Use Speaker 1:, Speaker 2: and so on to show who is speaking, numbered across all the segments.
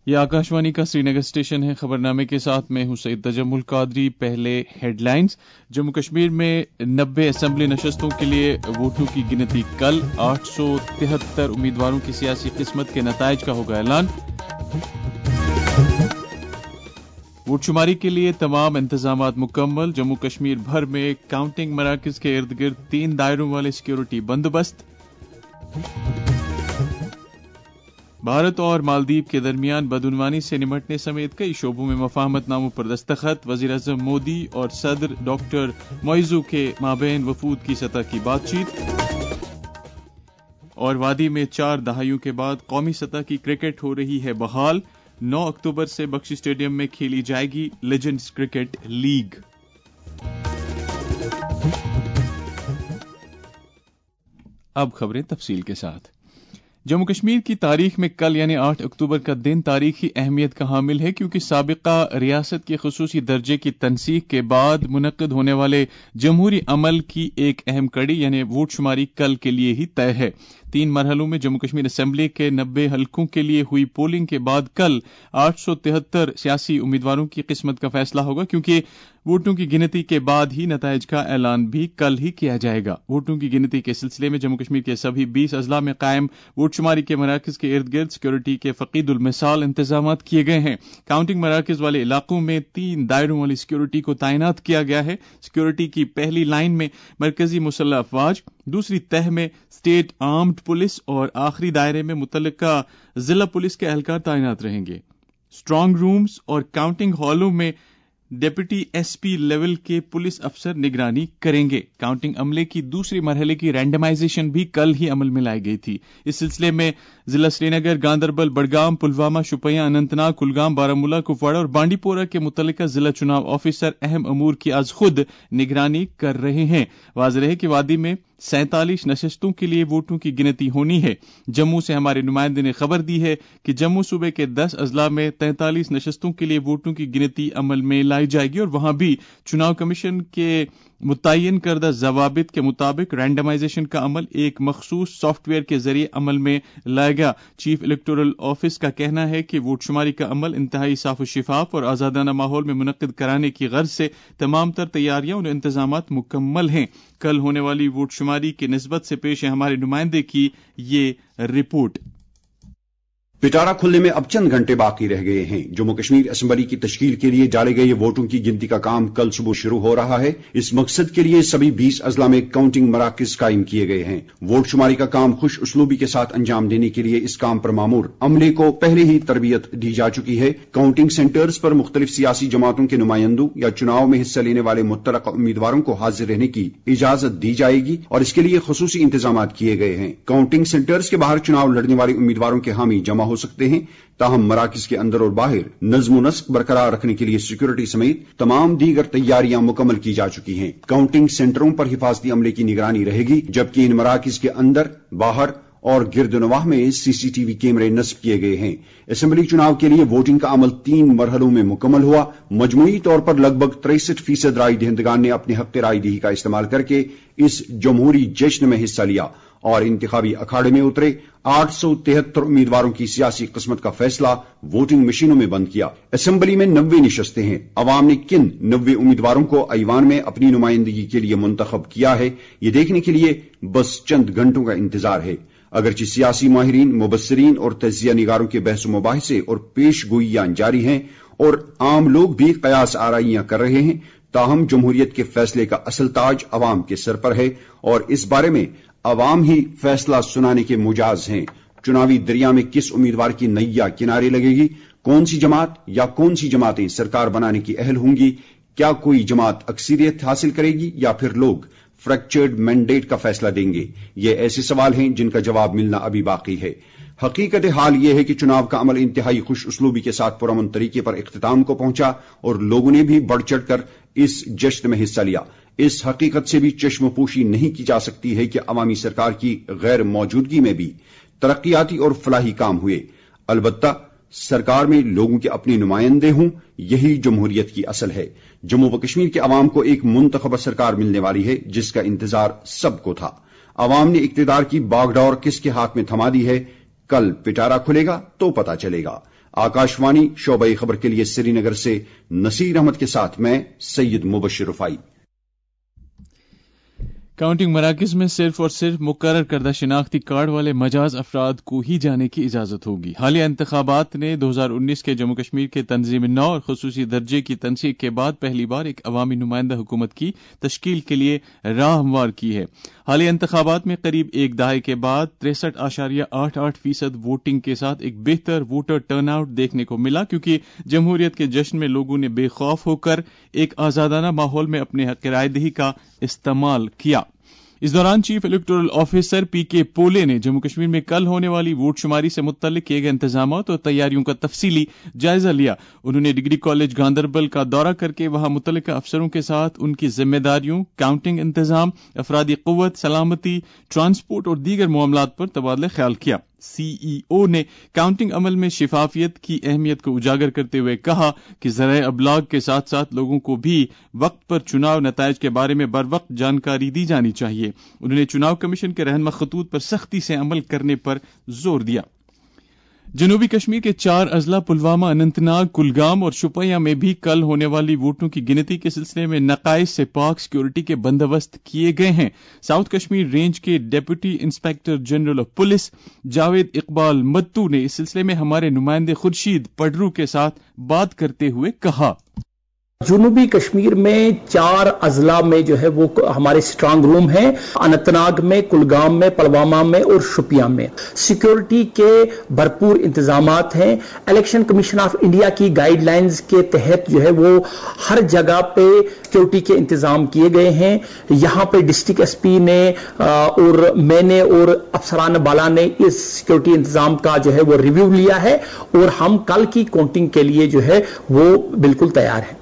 Speaker 1: یہ آکاشوانی کا سری نگر اسٹیشن ہے. خبرنامے کے ساتھ میں ہوں سعید تجمل قادری. پہلے ہیڈ لائنز. جموں کشمیر میں 90 اسمبلی نشستوں کے لیے ووٹوں کی گنتی کل. 873 امیدواروں کی سیاسی قسمت کے نتائج کا ہوگا اعلان. ووٹ شماری کے لیے تمام انتظامات مکمل. جموں کشمیر بھر میں کاؤنٹنگ مراکز کے ارد گرد 3 دائروں والے سیکیورٹی بندوبست. بھارت اور مالدیپ کے درمیان بدعنوانی سے نمٹنے سمیت کئی شعبوں میں مفاہمت ناموں پر دستخط. وزیر اعظم مودی اور صدر ڈاکٹر معیزو کے مابین وفود کی سطح کی بات چیت. اور وادی میں 4 دہائیوں کے بعد قومی سطح کی کرکٹ ہو رہی ہے بحال. 9 اکتوبر سے بخشی اسٹیڈیم میں کھیلی جائے گی لیجنڈز کرکٹ لیگ. اب خبریں تفصیل کے ساتھ. جموں کشمیر کی تاریخ میں کل یعنی 8 اکتوبر کا دن تاریخی اہمیت کا حامل ہے کیونکہ سابقہ ریاست کے خصوصی درجے کی تنسیق کے بعد منعقد ہونے والے جمہوری عمل کی ایک اہم کڑی یعنی ووٹ شماری کل کے لیے ہی طے ہے. 3 مرحلوں میں جموں کشمیر اسمبلی کے 90 حلقوں کے لیے ہوئی پولنگ کے بعد کل 873 سیاسی امیدواروں کی قسمت کا فیصلہ ہوگا کیونکہ ووٹوں کی گنتی کے بعد ہی نتائج کا اعلان بھی کل ہی کیا جائے گا. ووٹوں کی گنتی کے سلسلے میں جموں کشمیر کے سبھی 20 اضلاع میں قائم ووٹ شماری کے مراکز کے ارد گرد سیکورٹی کے فقید المثال انتظامات کیے گئے ہیں. کاؤنٹنگ مراکز والے علاقوں میں 3 دائروں والی سیکورٹی کو تعینات کیا گیا ہے. سیکورٹی کی پہلی لائن میں مرکزی مسلح افواج، دوسری تہہ میں اسٹیٹ آرمڈ پولیس اور آخری دائرے میں متعلقہ ضلع پولیس کے اہلکار تعینات رہیں گے. اسٹرانگ رومز اور کاؤنٹنگ ہالوں میں ڈپٹی ایس پی لیول کے پولیس افسر نگرانی کریں گے. کاؤنٹنگ عملے کی دوسری مرحلے کی رینڈمائزیشن بھی کل ہی عمل میں لائی گئی تھی. اس سلسلے میں ضلع سری نگر، گاندربل، بڑگام، پلوامہ، شوپیاں، اننت ناگ، کلگام، بارامولہ، کپواڑہ اور بانڈی پورہ کے متعلقہ ضلع چناؤ آفیسر اہم امور کی از خود نگرانی کر رہے ہیں. واضح ہے کہ وادی میں 47 نشستوں کے لیے ووٹوں کی گنتی ہونی ہے. جموں سے ہمارے نمائندے نے خبر دی ہے کہ جموں صوبے کے 10 اضلاع میں 43 نشستوں کے لیے ووٹوں کی گنتی عمل میں لائی جائے گی اور وہاں بھی چناؤ کمیشن کے متعین کردہ ضوابط کے مطابق رینڈمائزیشن کا عمل ایک مخصوص سافٹ ویئر کے ذریعے عمل میں لایا گیا. چیف الیکٹورل آفس کا کہنا ہے کہ ووٹ شماری کا عمل انتہائی صاف و شفاف اور آزادانہ ماحول میں منعقد کرانے کی غرض سے تمام تر تیاریاں اور انتظامات مکمل ہیں. کل ہونے والی ووٹ شماری کی نسبت سے پیش ہے ہمارے نمائندے کی یہ رپورٹ.
Speaker 2: پٹارا کھلنے میں اب چند گھنٹے باقی رہ گئے ہیں. جموں کشمیر اسمبلی کی تشکیل کے لیے ڈالے گئے ووٹوں کی گنتی کا کام کل صبح شروع ہو رہا ہے. اس مقصد کے لیے سبھی 20 اضلاع میں کاؤنٹنگ مراکز قائم کیے گئے ہیں. ووٹ شماری کا کام خوش اسلوبی کے ساتھ انجام دینے کے لیے اس کام پر مامور عملے کو پہلے ہی تربیت دی جا چکی ہے. کاؤنٹنگ سینٹرز پر مختلف سیاسی جماعتوں کے نمائندوں یا چناؤ میں حصہ لینے والے متعلقہ امیدواروں کو حاضر رہنے کی اجازت دی جائے گی اور اس کے لیے خصوصی انتظامات کیے گئے ہیں. کاؤنٹنگ سینٹرز کے باہر چناؤ لڑنے والے امیدواروں کے حامی جمع ہو سکتے ہیں. تاہم مراکز کے اندر اور باہر نظم و نسق برقرار رکھنے کے لیے سیکورٹی سمیت تمام دیگر تیاریاں مکمل کی جا چکی ہیں. کاؤنٹنگ سینٹروں پر حفاظتی عملے کی نگرانی رہے گی جبکہ ان مراکز کے اندر، باہر اور گرد و نواح میں CCTV کیمرے نصب کیے گئے ہیں. اسمبلی چناؤ کے لیے ووٹنگ کا عمل 3 مرحلوں میں مکمل ہوا. مجموعی طور پر لگ بھگ 63% رائے دہندگان نے اپنے حق رائے دہی کا استعمال کر کے اس جمہوری جشن میں حصہ لیا اور انتخابی اکھاڑے میں اترے. 873 امیدواروں کی سیاسی قسمت کا فیصلہ ووٹنگ مشینوں میں بند کیا. اسمبلی میں 90 نشستیں ہیں. عوام نے کن 90 امیدواروں کو ایوان میں اپنی نمائندگی کے لیے منتخب کیا ہے یہ دیکھنے کے لیے بس چند گھنٹوں کا انتظار ہے. اگرچہ سیاسی ماہرین، مبصرین اور تجزیہ نگاروں کے بحث و مباحثے اور پیش گوئیاں جاری ہیں اور عام لوگ بھی قیاس آرائیاں کر رہے ہیں، تاہم جمہوریت کے فیصلے کا اصل تاج عوام کے سر پر ہے اور اس بارے میں عوام ہی فیصلہ سنانے کے مجاز ہیں. چناوی دریا میں کس امیدوار کی نیا کنارے لگے گی، کون سی جماعت یا کون سی جماعتیں سرکار بنانے کی اہل ہوں گی، کیا کوئی جماعت اکثریت حاصل کرے گی یا پھر لوگ فریکچرڈ مینڈیٹ کا فیصلہ دیں گے، یہ ایسے سوال ہیں جن کا جواب ملنا ابھی باقی ہے. حقیقت حال یہ ہے کہ چناؤ کا عمل انتہائی خوش اسلوبی کے ساتھ پرامن طریقے پر اختتام کو پہنچا اور لوگوں نے بھی بڑھ چڑھ کر اس جشن میں حصہ لیا. اس حقیقت سے بھی چشم پوشی نہیں کی جا سکتی ہے کہ عوامی سرکار کی غیر موجودگی میں بھی ترقیاتی اور فلاحی کام ہوئے. البتہ سرکار میں لوگوں کے اپنے نمائندے ہوں، یہی جمہوریت کی اصل ہے. جموں و کشمیر کے عوام کو ایک منتخبہ سرکار ملنے والی ہے جس کا انتظار سب کو تھا. عوام نے اقتدار کی باغ ڈور کس کے ہاتھ میں تھما دی ہے، کل پٹارا کھلے گا تو پتہ چلے گا. آکاشوانی شعبہ خبر کے لیے سری نگر سے نصیر احمد کے ساتھ میں سید مبشر رفائی۔
Speaker 1: کاؤنٹنگ مراکز میں صرف اور صرف مقرر کردہ شناختی کارڈ والے مجاز افراد کو ہی جانے کی اجازت ہوگی۔ حالیہ انتخابات نے 2019 کے جموں کشمیر کے تنظیم نو اور خصوصی درجے کی تنسیق کے بعد پہلی بار ایک عوامی نمائندہ حکومت کی تشکیل کے لیے راہ ہموار کی ہے۔ حالیہ انتخابات میں قریب ایک دہائی کے بعد 63.88% ووٹنگ کے ساتھ ایک بہتر ووٹر ٹرن آؤٹ دیکھنے کو ملا، کیونکہ جمہوریت کے جشن میں لوگوں نے بے خوف ہو کر ایک آزادانہ ماحول میں اپنے حق رائے دہی کا استعمال کیا۔ اس دوران چیف الیکٹورل آفیسر پی کے پولے نے جموں کشمیر میں کل ہونے والی ووٹ شماری سے متعلق کیے گئے انتظامات اور تیاریوں کا تفصیلی جائزہ لیا۔ انہوں نے ڈگری کالج گاندربل کا دورہ کر کے وہاں متعلقہ افسروں کے ساتھ ان کی ذمہ داریوں، کاؤنٹنگ انتظام، افرادی قوت، سلامتی، ٹرانسپورٹ اور دیگر معاملات پر تبادلہ خیال کیا۔ سی ای او نے کاؤنٹنگ عمل میں شفافیت کی اہمیت کو اجاگر کرتے ہوئے کہا کہ ذرائع ابلاغ کے ساتھ ساتھ لوگوں کو بھی وقت پر چناؤ نتائج کے بارے میں بروقت جانکاری دی جانی چاہیے۔ انہوں نے چناؤ کمیشن کے رہنما خطوط پر سختی سے عمل کرنے پر زور دیا۔ جنوبی کشمیر کے 4 اضلاع پلوامہ، اننت ناگ، کلگام اور شوپیاں میں بھی کل ہونے والی ووٹوں کی گنتی کے سلسلے میں نقائص سے پاک سیکورٹی کے بندوبست کیے گئے ہیں۔ ساؤتھ کشمیر رینج کے deputy inspector general of police Javed Iqbal Mattoo نے اس سلسلے میں ہمارے نمائندے خورشید پڈرو کے ساتھ بات کرتے ہوئے کہا،
Speaker 3: جنوبی کشمیر میں 4 اضلاع میں جو ہے وہ ہمارے سٹرانگ روم ہیں، اننت ناگ میں، کلگام میں، پلوامہ میں اور شوپیاں میں۔ سیکیورٹی کے بھرپور انتظامات ہیں۔ الیکشن کمیشن آف انڈیا کی گائیڈ لائنز کے تحت جو ہے وہ ہر جگہ پہ سیکیورٹی کے انتظام کیے گئے ہیں۔ یہاں پہ ڈسٹرکٹ ایس پی نے اور میں نے اور افسران بالا نے اس سیکیورٹی انتظام کا جو ہے وہ ریویو لیا ہے اور ہم کل کی کاؤنٹنگ کے لیے جو ہے وہ بالکل تیار ہیں۔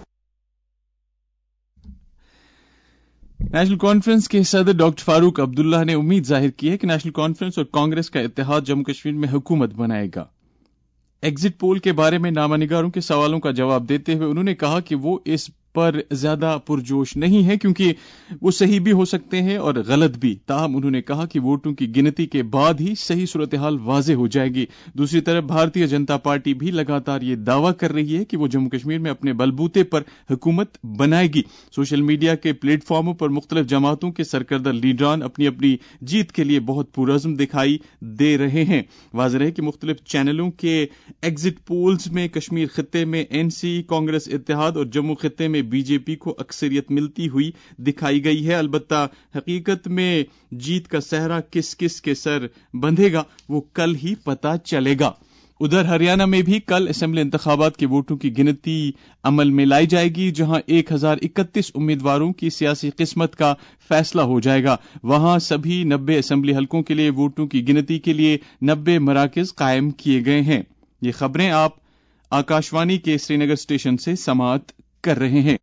Speaker 1: نیشنل کانفرنس کے صدر ڈاکٹر فاروق عبداللہ نے امید ظاہر کی ہے کہ نیشنل کانفرنس اور کانگریس کا اتحاد جموں کشمیر میں حکومت بنائے گا۔ ایگزٹ پول کے بارے میں نامہ نگاروں کے سوالوں کا جواب دیتے ہوئے انہوں نے کہا کہ وہ اس پر زیادہ پرجوش نہیں ہے کیونکہ وہ صحیح بھی ہو سکتے ہیں اور غلط بھی۔ تاہم انہوں نے کہا کہ ووٹوں کی گنتی کے بعد ہی صحیح صورتحال واضح ہو جائے گی۔ دوسری طرف بھارتیہ جنتا پارٹی بھی لگاتار یہ دعویٰ کر رہی ہے کہ وہ جموں کشمیر میں اپنے بلبوتے پر حکومت بنائے گی۔ سوشل میڈیا کے پلیٹ فارموں پر مختلف جماعتوں کے سرکردہ لیڈران اپنی اپنی جیت کے لیے بہت پرعزم دکھائی دے رہے ہیں۔ واضح ہے کہ مختلف چینلوں کے ایگزٹ پولز میں کشمیر خطے میں این سی، کانگریس اتحاد اور جموں خطے میں بی جے پی کو اکثریت ملتی ہوئی دکھائی گئی ہے۔ البتہ حقیقت میں جیت کا صحرا کس کس کے سر بندھے گا وہ کل ہی پتہ چلے گا۔ ادھر ہریانہ میں بھی کل اسمبلی انتخابات کے ووٹوں کی گنتی عمل میں لائی جائے گی، جہاں 1031 امیدواروں کی سیاسی قسمت کا فیصلہ ہو جائے گا۔ وہاں سبھی 90 اسمبلی حلقوں کے لیے ووٹوں کی گنتی کے لیے 90 مراکز قائم کیے گئے ہیں۔ یہ خبریں آپ آکاشوانی کے سری نگر اسٹیشن سے سماعت کر رہے ہیں۔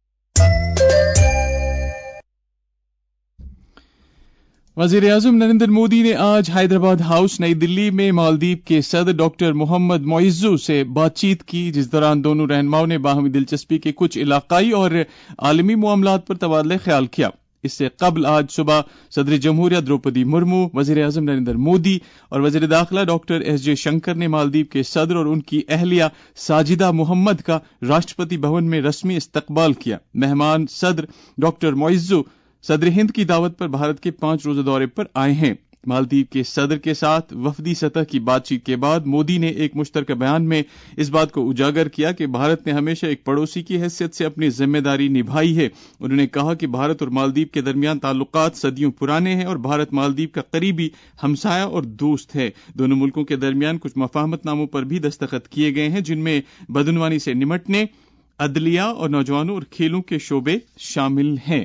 Speaker 1: وزیر اعظم نریندر مودی نے آج حیدرآباد ہاؤس نئی دلی میں مالدیپ کے صدر ڈاکٹر محمد معیزو سے بات چیت کی، جس دوران دونوں رہنماؤں نے باہمی دلچسپی کے کچھ علاقائی اور عالمی معاملات پر تبادلہ خیال کیا۔ اس سے قبل آج صبح صدر جمہوریہ دروپدی مرمو، وزیر اعظم نریندر مودی اور وزیر داخلہ ڈاکٹر ایس جے شنکر نے مالدیپ کے صدر اور ان کی اہلیہ ساجدہ محمد کا راشٹرپتی بھون میں رسمی استقبال کیا۔ مہمان صدر ڈاکٹر معیزو صدر ہند کی دعوت پر بھارت کے 5 روزہ دورے پر آئے ہیں۔ مالدیپ کے صدر کے ساتھ وفدی سطح کی بات چیت کے بعد مودی نے ایک مشترکہ بیان میں اس بات کو اجاگر کیا کہ بھارت نے ہمیشہ ایک پڑوسی کی حیثیت سے اپنی ذمہ داری نبھائی ہے۔ انہوں نے کہا کہ بھارت اور مالدیپ کے درمیان تعلقات صدیوں پرانے ہیں اور بھارت مالدیپ کا قریبی ہمسایہ اور دوست ہے۔ دونوں ملکوں کے درمیان کچھ مفاہمت ناموں پر بھی دستخط کیے گئے ہیں، جن میں بدعنوانی سے نمٹنے، عدلیہ اور نوجوانوں اور کھیلوں کے شعبے شامل ہیں۔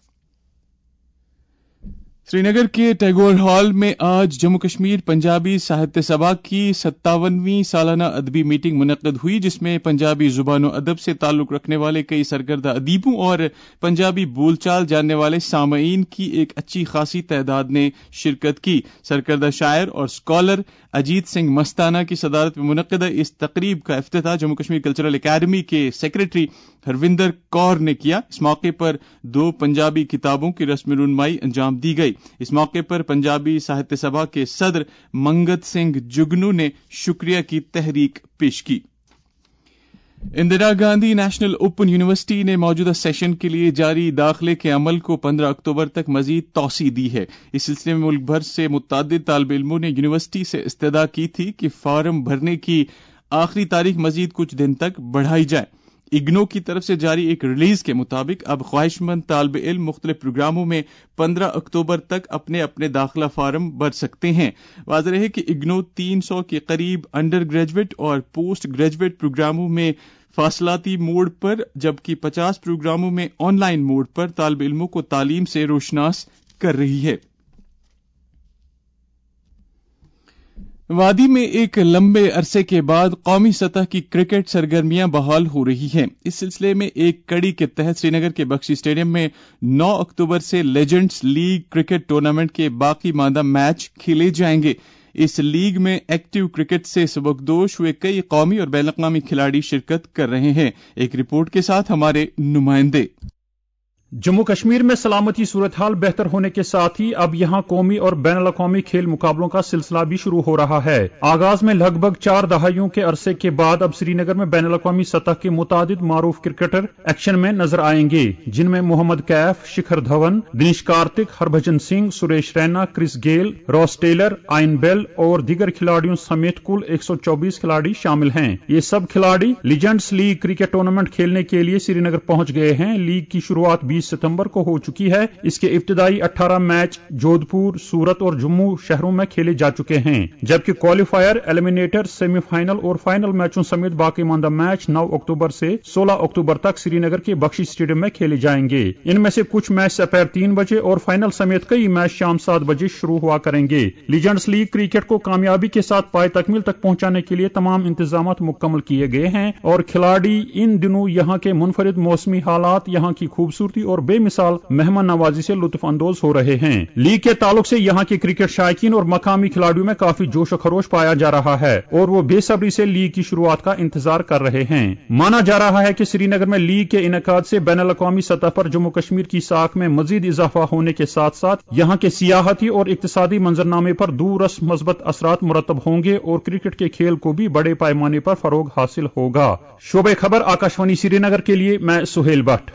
Speaker 1: سری نگر کے ٹیگور ہال میں آج جموں کشمیر پنجابی ساہتیہ سبھا کی 57ویں سالانہ ادبی میٹنگ منعقد ہوئی، جس میں پنجابی زبان و ادب سے تعلق رکھنے والے کئی سرکردہ ادیبوں اور پنجابی بول چال جاننے والے سامعین کی ایک اچھی خاصی تعداد نے شرکت کی۔ سرکردہ شاعر اور اسکالر اجیت سنگھ مستانہ کی صدارت میں منعقدہ اس تقریب کا افتتاح جموں کشمیر کلچرل اکیڈمی کے سیکریٹری ہروندر کور نے کیا۔ اس موقع پر 2 پنجابی کتابوں کی رسم رونمائی انجام دی گئی۔ اس موقع پر پنجابی ساہتیہ سبھا کے صدر منگت سنگھ جگنو نے شکریہ کی تحریک پیش کی۔ Indira Gandhi national open university نے موجودہ سیشن کے لیے جاری داخلے کے عمل کو 15 اکتوبر تک مزید توسیع دی ہے۔ اس سلسلے میں ملک بھر سے متعدد طالب علموں نے یونیورسٹی سے استدعا کی تھی کہ فارم بھرنے کی آخری تاریخ مزید کچھ دن تک بڑھائی جائے۔ اگنو کی طرف سے جاری ایک ریلیز کے مطابق اب خواہش مند طالب علم مختلف پروگراموں میں 15 اکتوبر تک اپنے اپنے داخلہ فارم بھر سکتے ہیں۔ واضح رہے کہ اگنو 300 کے قریب انڈر گریجویٹ اور پوسٹ گریجویٹ پروگراموں میں فاصلاتی موڈ پر جبکہ 50 پروگراموں میں آن لائن موڈ پر طالب علموں کو تعلیم سے روشناس کر رہی ہے۔ وادی میں ایک لمبے عرصے کے بعد قومی سطح کی کرکٹ سرگرمیاں بحال ہو رہی ہیں۔ اس سلسلے میں ایک کڑی کے تحت سری نگر کے بخشی اسٹیڈیم میں 9 اکتوبر سے لیجنڈز لیگ کرکٹ ٹورنامنٹ کے باقی ماندہ میچ کھیلے جائیں گے۔ اس لیگ میں ایکٹیو کرکٹ سے سبکدوش ہوئے کئی قومی اور بین الاقوامی کھلاڑی شرکت کر رہے ہیں۔ ایک رپورٹ کے ساتھ ہمارے نمائندے۔
Speaker 4: جموں کشمیر میں سلامتی صورتحال بہتر ہونے کے ساتھ ہی اب یہاں قومی اور بین الاقوامی کھیل مقابلوں کا سلسلہ بھی شروع ہو رہا ہے۔ آغاز میں لگ بھگ 4 دہائیوں کے عرصے کے بعد اب سری نگر میں بین الاقوامی سطح کے متعدد معروف کرکٹر ایکشن میں نظر آئیں گے، جن میں Mohammad Kaif, Shikhar Dhawan, Dinesh Karthik, Harbhajan Singh, Suresh Raina, Chris Gayle, Ross Taylor, Ian Bell اور دیگر کھلاڑیوں سمیت کل 124 کھلاڑی شامل ہیں۔ یہ سب کھلاڑی لیجنڈز لیگ کرکٹ ٹورنامنٹ کھیلنے کے لیے سری نگر پہنچ گئے ہیں۔ لیگ کی شروعات 20 ستمبر کو ہو چکی ہے۔ اس کے ابتدائی 18 میچ جودھ پور، سورت اور جموں شہروں میں کھیلے جا چکے ہیں، جبکہ کوالیفائر، ایلیمینیٹر، سیمی فائنل اور فائنل میچوں سمیت باقی ماندہ میچ 9 اکتوبر سے 16 اکتوبر تک سری نگر کے بخشی اسٹیڈیم میں کھیلے جائیں گے۔ ان میں سے کچھ میچ سپہر 3 بجے اور فائنل سمیت کئی میچ شام 7 بجے شروع ہوا کریں گے۔ لیجنڈز لیگ کرکٹ کو کامیابی کے ساتھ پائے تکمیل تک پہنچانے کے لیے تمام انتظامات مکمل کیے گئے ہیں اور کھلاڑی ان دنوں یہاں کے منفرد موسمی حالات، یہاں کی خوبصورتی اور بے مثال مہمان نوازی سے لطف اندوز ہو رہے ہیں۔ لیگ کے تعلق سے یہاں کے کرکٹ شائقین اور مقامی کھلاڑیوں میں کافی جوش و خروش پایا جا رہا ہے اور وہ بے صبری سے لیگ کی شروعات کا انتظار کر رہے ہیں۔ مانا جا رہا ہے کہ سری نگر میں لیگ کے انعقاد سے بین الاقوامی سطح پر جموں کشمیر کی ساکھ میں مزید اضافہ ہونے کے ساتھ ساتھ یہاں کے سیاحتی اور اقتصادی منظرنامے پر دورس مثبت اثرات مرتب ہوں گے اور کرکٹ کے کھیل کو بھی بڑے پیمانے پر فروغ حاصل ہوگا۔ شعبہ خبر آکاشوانی سری نگر کے لیے میں سہیل بٹ۔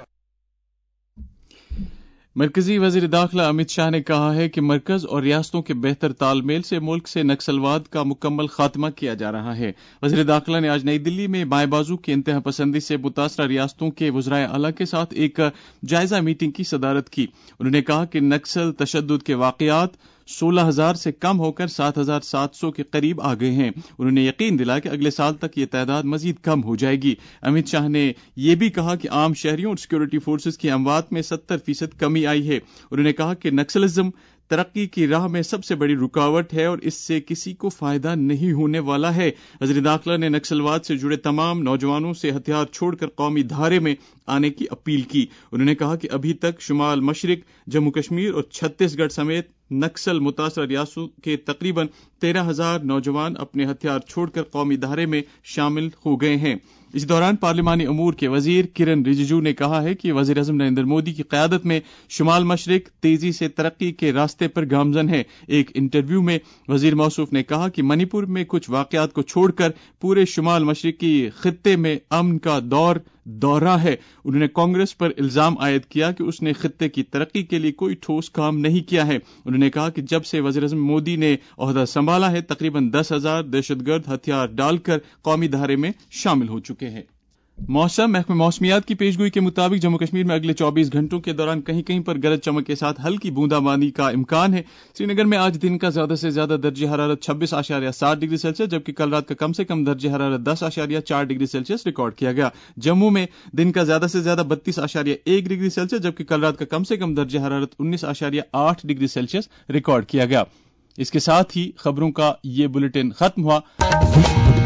Speaker 1: مرکزی وزیر داخلہ امت شاہ نے کہا ہے کہ مرکز اور ریاستوں کے بہتر تال میل سے ملک سے نکسلواد کا مکمل خاتمہ کیا جا رہا ہے۔ وزیر داخلہ نے آج نئی دلی میں بائیں بازو کی انتہا پسندی سے متاثرہ ریاستوں کے وزرائے اعلیٰ کے ساتھ ایک جائزہ میٹنگ کی صدارت کی۔ انہوں نے کہا کہ نکسل تشدد کے واقعات 16,000 سے کم ہو کر 7,700 کے قریب آ گئے ہیں۔ انہوں نے یقین دلایا کہ اگلے سال تک یہ تعداد مزید کم ہو جائے گی۔ امت شاہ نے یہ بھی کہا کہ عام شہریوں اور سیکورٹی فورسز کی اموات میں 70% کمی آئی ہے۔ انہوں نے کہا کہ نکسلزم ترقی کی راہ میں سب سے بڑی رکاوٹ ہے اور اس سے کسی کو فائدہ نہیں ہونے والا ہے۔ وزیر داخلہ نے نکسلواد سے جڑے تمام نوجوانوں سے ہتھیار چھوڑ کر قومی دھارے میں آنے کی اپیل کی۔ انہوں نے کہا کہ ابھی تک شمال مشرق، جموں کشمیر اور چھتیس گڑھ سمیت نکسل متاثرہ ریاستوں کے تقریباً 13,000 نوجوان اپنے ہتھیار چھوڑ کر قومی دھارے میں شامل ہو گئے ہیں۔ اس دوران پارلیمانی امور کے وزیر کرن رجیجو نے کہا ہے کہ وزیر اعظم نریندر مودی کی قیادت میں شمال مشرق تیزی سے ترقی کے راستے پر گامزن ہے۔ ایک انٹرویو میں وزیر موصوف نے کہا کہ منی پور میں کچھ واقعات کو چھوڑ کر پورے شمال مشرقی خطے میں امن کا دورہ ہے۔ انہوں نے کانگریس پر الزام عائد کیا کہ اس نے خطے کی ترقی کے لیے کوئی ٹھوس کام نہیں کیا ہے۔ انہوں نے کہا کہ جب سے وزیر اعظم مودی نے عہدہ سنبھالا ہے تقریباً 10,000 دہشت گرد ہتھیار ڈال کر قومی دھارے میں شامل ہو چکے ہیں۔ موسم محکمہ موسمیات کی پیشگوئی کے مطابق جموں کشمیر میں اگلے 24 گھنٹوں کے دوران کہیں کہیں پر گرج چمک کے ساتھ ہلکی بوندا باندی کا امکان ہے۔ سری نگر میں آج دن کا زیادہ سے زیادہ درجہ حرارت 26.7 ڈگری سیلسیس جبکہ کل رات کا کم سے کم درجہ حرارت 10.4 ڈگری سیلسیس ریکارڈ کیا گیا۔ جموں میں دن کا زیادہ سے زیادہ 32.1 ڈگری سیلسیس جبکہ کل رات کا کم سے کم درجہ حرارت 19.8 ڈگری سیلسیس ریکارڈ کیا گیا۔ اس کے ساتھ ہی خبروں کا یہ بلیٹن ختم ہوا۔